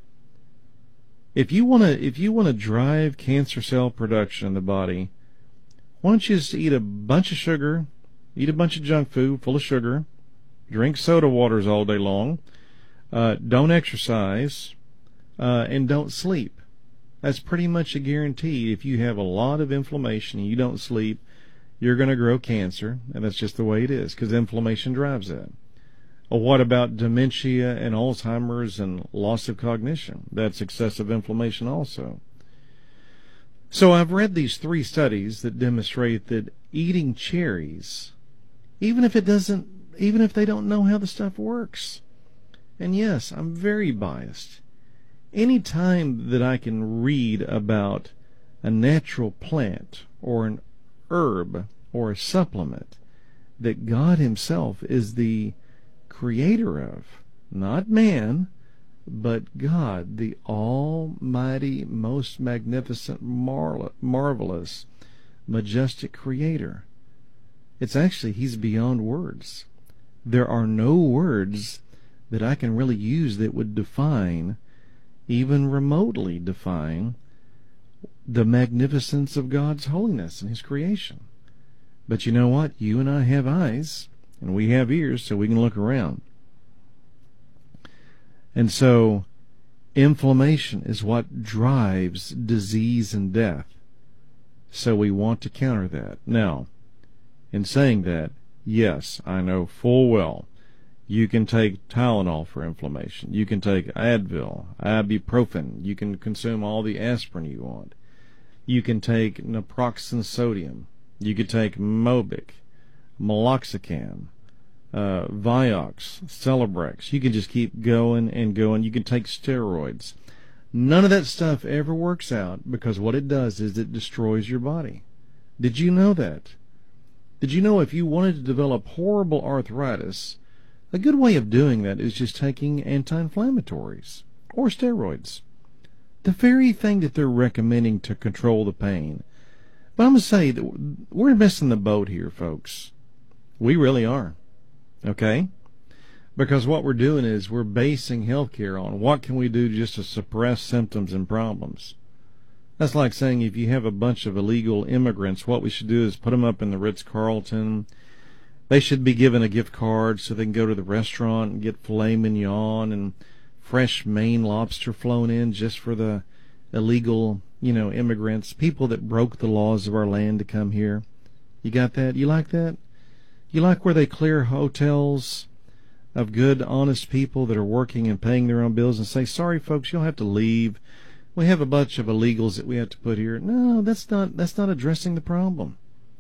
If you want to if you want to drive cancer cell production in the body, why don't you just eat a bunch of sugar, eat a bunch of junk food full of sugar, drink soda waters all day long, uh, don't exercise, Uh, and don't sleep. That's pretty much a guarantee. If you have a lot of inflammation and you don't sleep, you're going to grow cancer, and that's just the way it is, because inflammation drives that. Well, what about dementia and Alzheimer's and loss of cognition? That's excessive inflammation also. So I've read these three studies that demonstrate that eating cherries, even if it doesn't, even if they don't know how the stuff works, and yes, I'm very biased. Any time that I can read about a natural plant or an herb or a supplement that God himself is the creator of, not man, but God, the almighty, most magnificent, mar- marvelous, majestic creator. It's actually, he's beyond words. There are no words that I can really use that would define, even remotely define, the magnificence of God's holiness and his creation. But you know what? You and I have eyes, and we have ears, so we can look around. And so, inflammation is what drives disease and death. So we want to counter that. Now, in saying that, yes, I know full well, You can take Tylenol for inflammation. You can take Advil, ibuprofen. You can consume all the aspirin you want. You can take naproxen sodium. You could take Mobic, meloxicam, uh, Vioxx, Celebrex. You can just keep going and going. You can take steroids. None of that stuff ever works out because what it does is it destroys your body. Did you know that? Did you know if you wanted to develop horrible arthritis, a good way of doing that is just taking anti-inflammatories or steroids? The very thing that they're recommending to control the pain. But I'm going to say that we're missing the boat here, folks. We really are. Okay? Because what we're doing is we're basing healthcare on what can we do just to suppress symptoms and problems. That's like saying if you have a bunch of illegal immigrants, what we should do is put them up in the Ritz-Carlton. They should be given a gift card so they can go to the restaurant and get filet mignon and fresh Maine lobster flown in just for the illegal, you know, immigrants, people that broke the laws of our land to come here. You got that? You like that? You like where they clear hotels of good, honest people that are working and paying their own bills and say, sorry, folks, you'll have to leave. We have a bunch of illegals that we have to put here. No, that's not, that's not addressing the problem.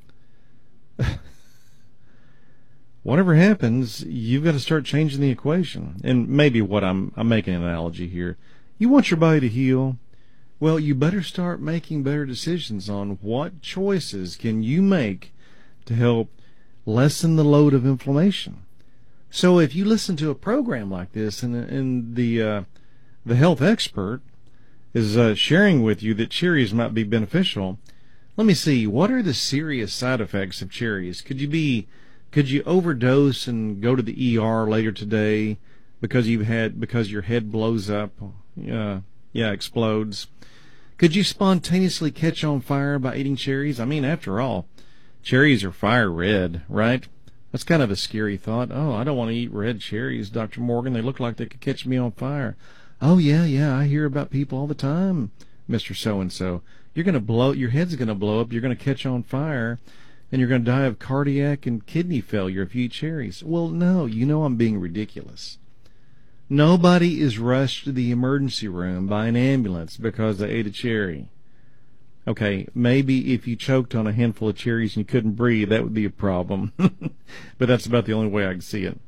Whatever happens, you've got to start changing the equation. And maybe what I'm, I'm making an analogy here. You want your body to heal? Well, you better start making better decisions on what choices can you make to help lessen the load of inflammation. So if you listen to a program like this and, and the, uh, the health expert is uh, sharing with you that cherries might be beneficial, let me see, what are the serious side effects of cherries? Could you be Could you overdose and go to the E R later today because you've had because your head blows up, uh, yeah, explodes? Could you spontaneously catch on fire by eating cherries? I mean, after all, cherries are fire red, right? That's kind of a scary thought. Oh, I don't want to eat red cherries, Doctor Morgan. They look like they could catch me on fire. Oh yeah, yeah, I hear about people all the time, Mister So-and-so. You're gonna blow. Your head's gonna blow up. You're gonna catch on fire. And you're going to die of cardiac and kidney failure if you eat cherries. Well, no, you know I'm being ridiculous. Nobody is rushed to the emergency room by an ambulance because they ate a cherry. Okay, maybe if you choked on a handful of cherries and you couldn't breathe, that would be a problem. But that's about the only way I can see it.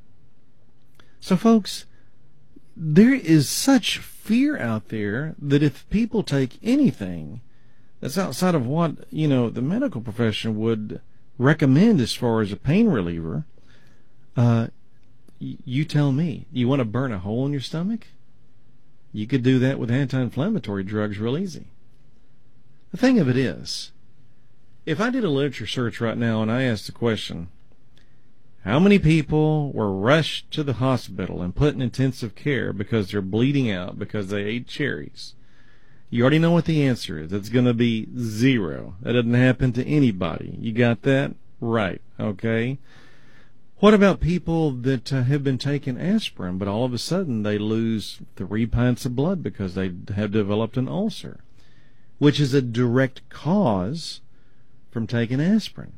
So, folks, there is such fear out there that if people take anything that's outside of what, you know, the medical profession would recommend as far as a pain reliever, uh, y- you tell me. You want to burn a hole in your stomach? You could do that with anti-inflammatory drugs real easy. The thing of it is, if I did a literature search right now and I asked the question, how many people were rushed to the hospital and put in intensive care because they're bleeding out because they ate cherries? You already know what the answer is. It's going to be zero. That doesn't happen to anybody. You got that? Right. Okay. What about people that uh, have been taking aspirin, but all of a sudden they lose three pints of blood because they have developed an ulcer, which is a direct cause from taking aspirin?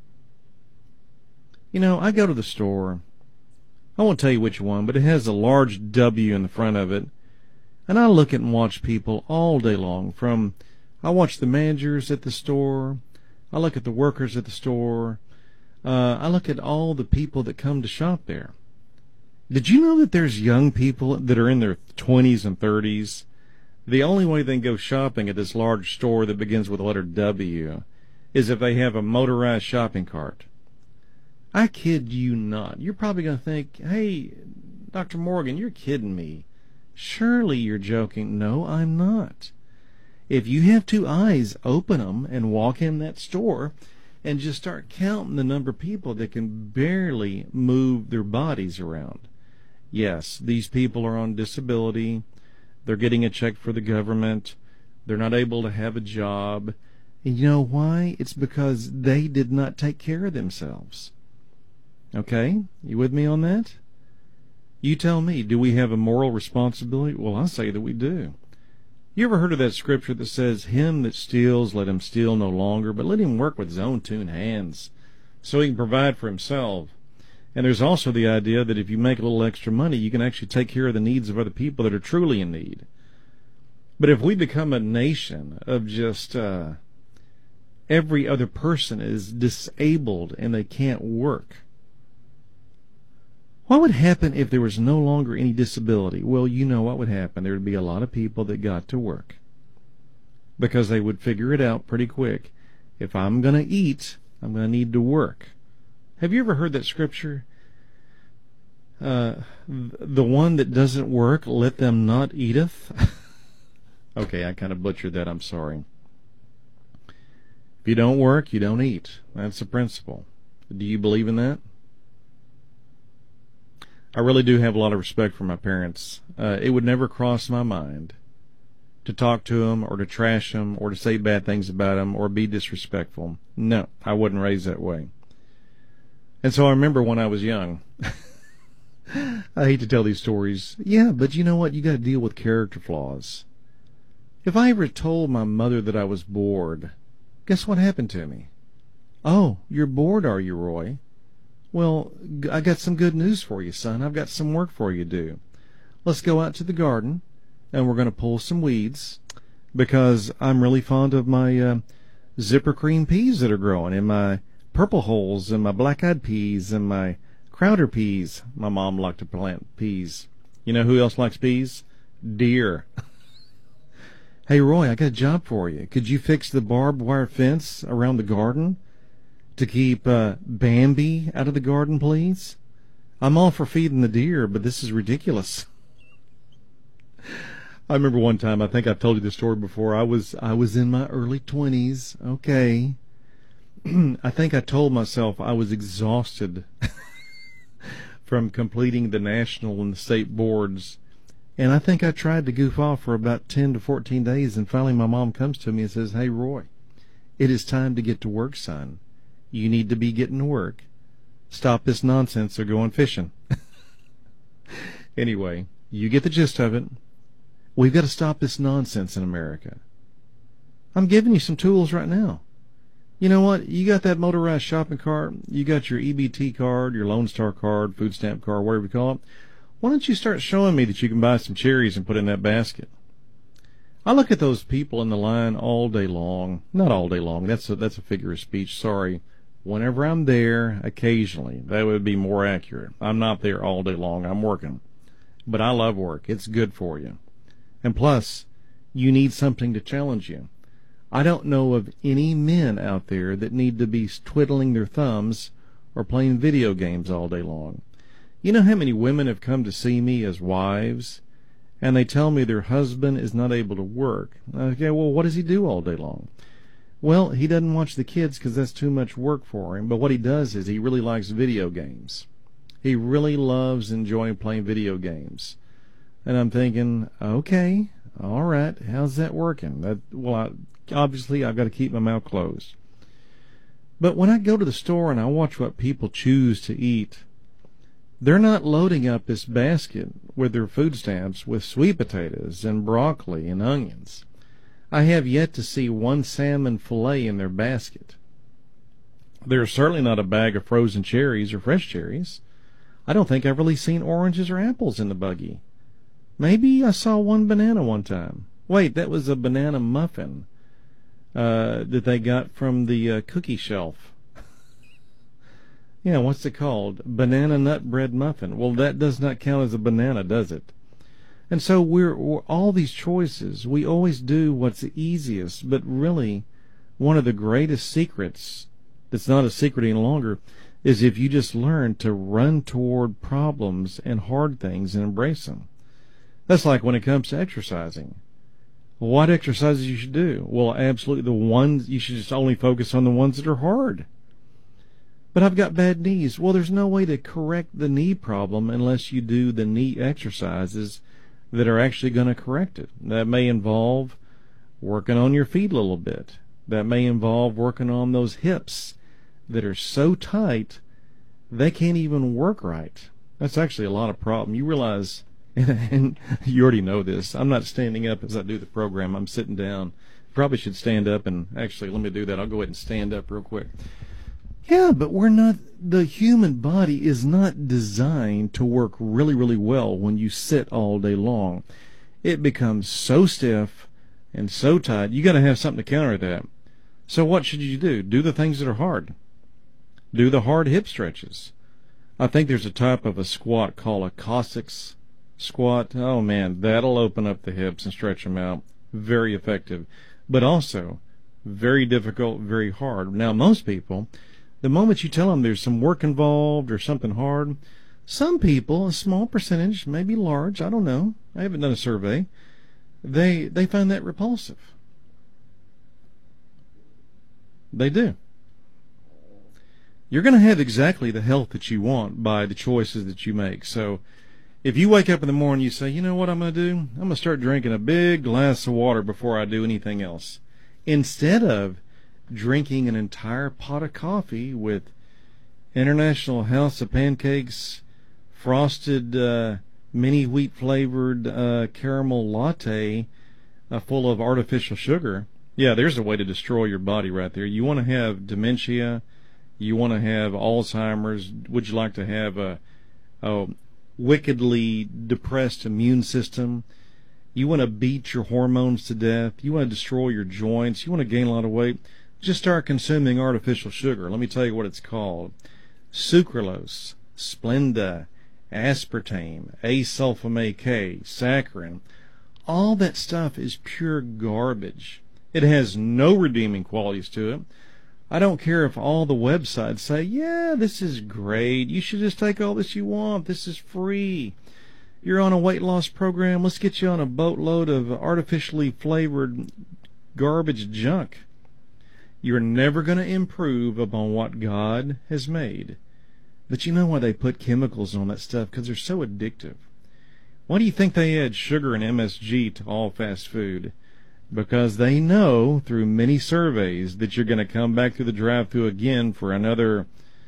You know, I go to the store. I won't tell you which one, but it has a large W in the front of it. And I look at and watch people all day long. From, I watch the managers at the store. I look at the workers at the store. Uh, I look at all the people that come to shop there. Did you know that there's young people that are in their twenties and thirties? The only way they can go shopping at this large store that begins with the letter W is if they have a motorized shopping cart. I kid you not. You're probably going to think, hey, Doctor Morgan, you're kidding me. Surely you're joking. No, I'm not. If you have two eyes, open them and walk in that store and just start counting the number of people that can barely move their bodies around. Yes, these people are on disability. They're getting a check for the government. They're not able to have a job. And you know why? It's because they did not take care of themselves. Okay? You with me on that? You tell me, do we have a moral responsibility? Well, I say that we do. You ever heard of that scripture that says, him that steals, let him steal no longer, but let him work with his own two hands, so he can provide for himself And there's also the idea that if you make a little extra money, you can actually take care of the needs of other people that are truly in need. But if we become a nation of just uh, every other person is disabled and they can't work, what would happen if there was no longer any disability? Well, you know what would happen. There would be a lot of people that got to work because they would figure it out pretty quick. If I'm going to eat, I'm going to need to work. Have you ever heard that scripture? Uh, the one that doesn't work, let them not eateth. Okay, I kind of butchered that. I'm sorry. If you don't work, you don't eat. That's the principle. Do you believe in that? I really do have a lot of respect for my parents. Uh, it would never cross my mind to talk to them or to trash them or to say bad things about them or be disrespectful. No, I wasn't raised that way. And so I remember when I was young, I hate to tell these stories. Yeah, but you know what? You got to deal with character flaws. If I ever told my mother that I was bored, guess what happened to me? Oh, you're bored, are you, Roy? Well, I got some good news for you, son. I've got some work for you to do. Let's go out to the garden, and we're going to pull some weeds, because I'm really fond of my uh, zipper cream peas that are growing, and my purple holes, and my black-eyed peas, and my Crowder peas. My mom liked to plant peas. You know who else likes peas? Deer. Hey, Roy, I got a job for you. Could you fix the barbed wire fence around the garden to keep uh, Bambi out of the garden, please? I'm all for feeding the deer, but this is ridiculous. I remember one time, I think I've told you this story before, I was I was in my early twenties, okay. I think I told myself I was exhausted from completing the national and the state boards. And I think I tried to goof off for about ten to fourteen days, and finally my mom comes to me and says, hey, Roy, it is time to get to work, son. You need to be getting to work. Stop this nonsense or going fishing. Anyway, you get the gist of it. We've got to stop this nonsense in America. I'm giving you some tools right now. You know what? You got that motorized shopping cart. You got your E B T card, your Lone Star card, food stamp card, whatever you call it. Why don't you start showing me that you can buy some cherries and put in that basket? I look at those people in the line all day long. Not all day long. That's a, that's a figure of speech. Sorry. Whenever I'm there, occasionally. That would be more accurate. I'm not there all day long. I'm working. But I love work. It's good for you. And plus, you need something to challenge you. I don't know of any men out there that need to be twiddling their thumbs or playing video games all day long. You know how many women have come to see me as wives, and they tell me their husband is not able to work? Okay, well, what does he do all day long? Well, he doesn't watch the kids because that's too much work for him, but what he does is he really likes video games. He really loves enjoying playing video games. And I'm thinking, okay, all right, how's that working? That, well, I, obviously I've got to keep my mouth closed. But when I go to the store and I watch what people choose to eat, they're not loading up this basket with their food stamps with sweet potatoes and broccoli and onions. I have yet to see one salmon fillet in their basket. There's certainly not a bag of frozen cherries or fresh cherries. I don't think I've really seen oranges or apples in the buggy. Maybe I saw one banana one time. Wait, that was a banana muffin uh, that they got from the uh, cookie shelf. Yeah, what's it called? Banana nut bread muffin. Well, that does not count as a banana, does it? And so we're, we're all these choices. We always do what's the easiest, but really one of the greatest secrets that's not a secret any longer is if you just learn to run toward problems and hard things and embrace them. That's like when it comes to exercising. What exercises you should do? Well, absolutely the ones, you should just only focus on the ones that are hard. But I've got bad knees. Well, there's no way to correct the knee problem unless you do the knee exercises that are actually going to correct it. That may involve working on your feet a little bit. That may involve working on those hips that are so tight they can't even work right. That's actually a lot of problem. You realize, and you already know this, I'm not standing up as I do the program. I'm sitting down. Probably should stand up, and actually, let me do that. I'll go ahead and stand up real quick. Yeah, but we're not, the human body is not designed to work really, really well when you sit all day long. It becomes so stiff and so tight. You got to have something to counter that. So what should you do? Do the things that are hard. Do the hard hip stretches. I think there's a type of a squat called a Cossacks squat. Oh man, that'll open up the hips and stretch them out. Very effective. But also very difficult, very hard. Now most people, the moment you tell them there's some work involved or something hard, some people, a small percentage, maybe large, I don't know, I haven't done a survey, they they find that repulsive. They do. You're going to have exactly the health that you want by the choices that you make. So if you wake up in the morning, you say, you know what I'm going to do? I'm going to start drinking a big glass of water before I do anything else. Instead of drinking an entire pot of coffee with International House of Pancakes, frosted uh, mini wheat flavored uh, caramel latte uh, full of artificial sugar. Yeah, there's a way to destroy your body right there. You want to have dementia. You want to have Alzheimer's. Would you like to have a, a wickedly depressed immune system? You want to beat your hormones to death. You want to destroy your joints. You want to gain a lot of weight. Just start consuming artificial sugar. Let me tell you what it's called. Sucralose, Splenda, aspartame, asulfame K, saccharin. All that stuff is pure garbage. It has no redeeming qualities to it. I don't care if all the websites say, yeah, this is great. You should just take all this you want. This is free. You're on a weight loss program. Let's get you on a boatload of artificially flavored garbage junk. You're never going to improve upon what God has made. But you know why they put chemicals on that stuff? Because they're so addictive. Why do you think they add sugar and M S G to all fast food? Because they know through many surveys that you're going to come back through the drive-thru again for another,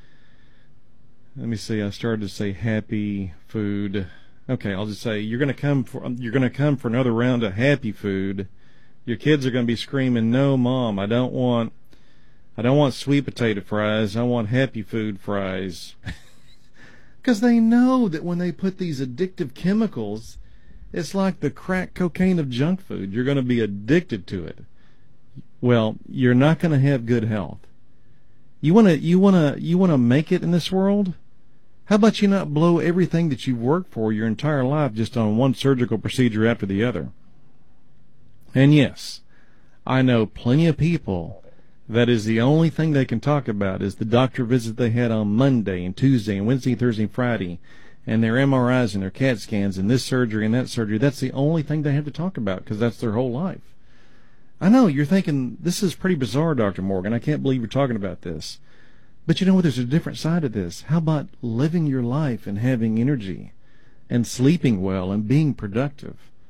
let me see, I started to say happy food. Okay, I'll just say you're going to come for you're going to come for another round of happy food. Your kids are going to be screaming, "No, Mom, I don't want I don't want sweet potato fries. I want happy food fries." Because they know that when they put these addictive chemicals, it's like the crack cocaine of junk food. You're going to be addicted to it. Well, you're not going to have good health. You want to you want to you want to make it in this world? How about you not blow everything that you've worked for your entire life just on one surgical procedure after the other? And yes, I know plenty of people that is the only thing they can talk about is the doctor visit they had on Monday and Tuesday and Wednesday, Thursday, and Friday, and their M R Is and their CAT scans and this surgery and that surgery. That's the only thing they have to talk about because that's their whole life. I know, you're thinking, this is pretty bizarre, Doctor Morgan. I can't believe you're talking about this. But you know what? There's a different side of this. How about living your life and having energy and sleeping well and being productive?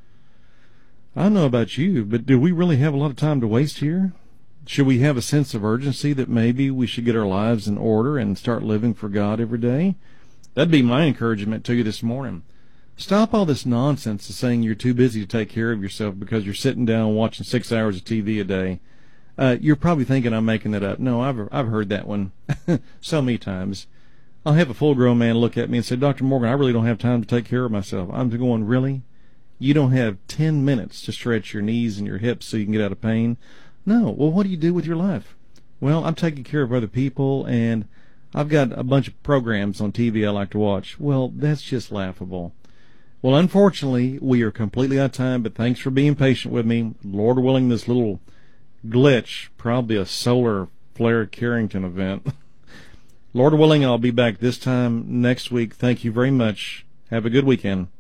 I don't know about you, but do we really have a lot of time to waste here? Should we have a sense of urgency that maybe we should get our lives in order and start living for God every day? That'd be my encouragement to you this morning. Stop all this nonsense of saying you're too busy to take care of yourself because you're sitting down watching six hours of T V a day. Uh, you're probably thinking I'm making that up. No, I've I've heard that one so many times. I'll have a full-grown man look at me and say, Doctor Morgan, I really don't have time to take care of myself. I'm going, really? You don't have ten minutes to stretch your knees and your hips so you can get out of pain? No. Well, what do you do with your life? Well, I'm taking care of other people, and I've got a bunch of programs on T V I like to watch. Well, that's just laughable. Well, unfortunately, we are completely out of time, but thanks for being patient with me. Lord willing, this little glitch, probably a solar flare Carrington event. Lord willing, I'll be back this time next week. Thank you very much. Have a good weekend.